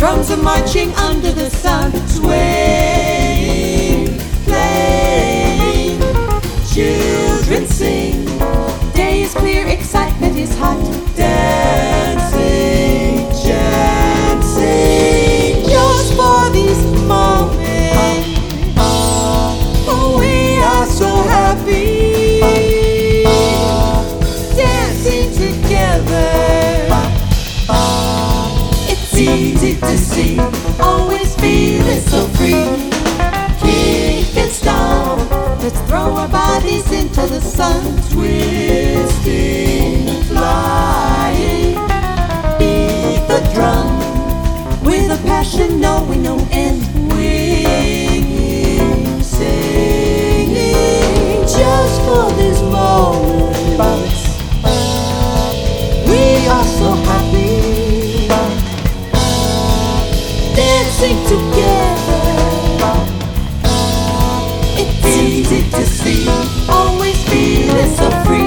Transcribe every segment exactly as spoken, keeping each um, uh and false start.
Drums are marching under the sun, swaying, playing. Children sing. Day is clear, excitement is hot. Dancing, dancing, just for this moment. Oh, we are so happy, dancing together. It's easy to see, always feeling so free. Kick and stomp, let's throw our bodies into the sun. Twisting, flying, beat the drum with a passion knowing no end. Winging, singing, just for this moment. We are so happy, dancing together. It's easy to see, always feeling so free.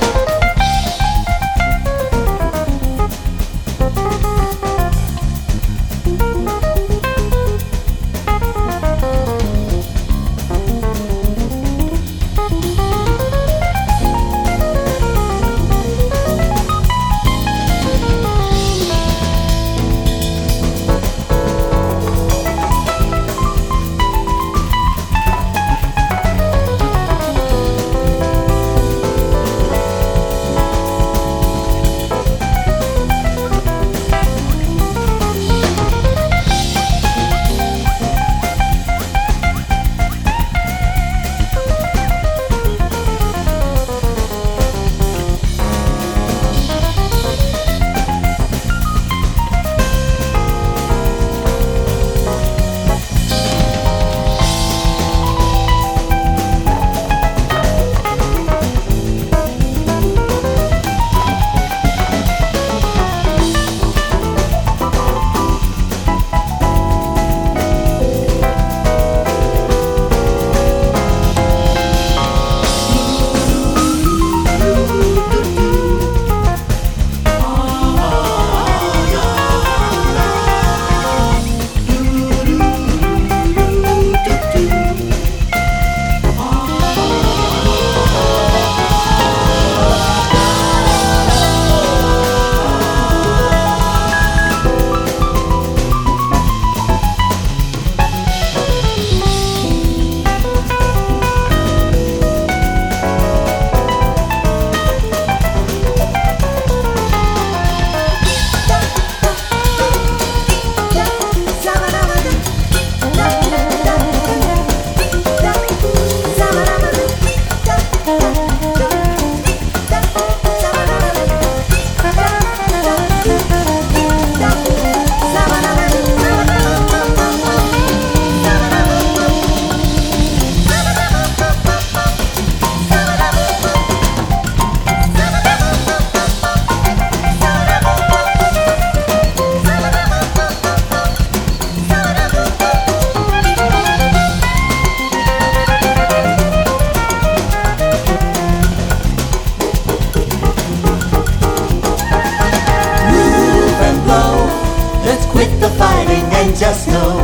Just know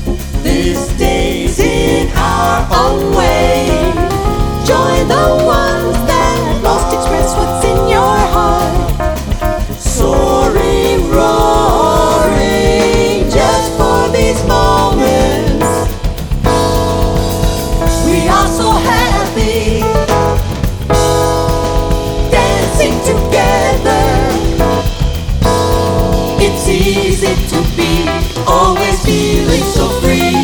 this day's in our own way. Join the ones that lost, express what's in your heart. Soaring, roaring, just for these moments. We are so happy, dancing together. It's easy to be, always feeling so free.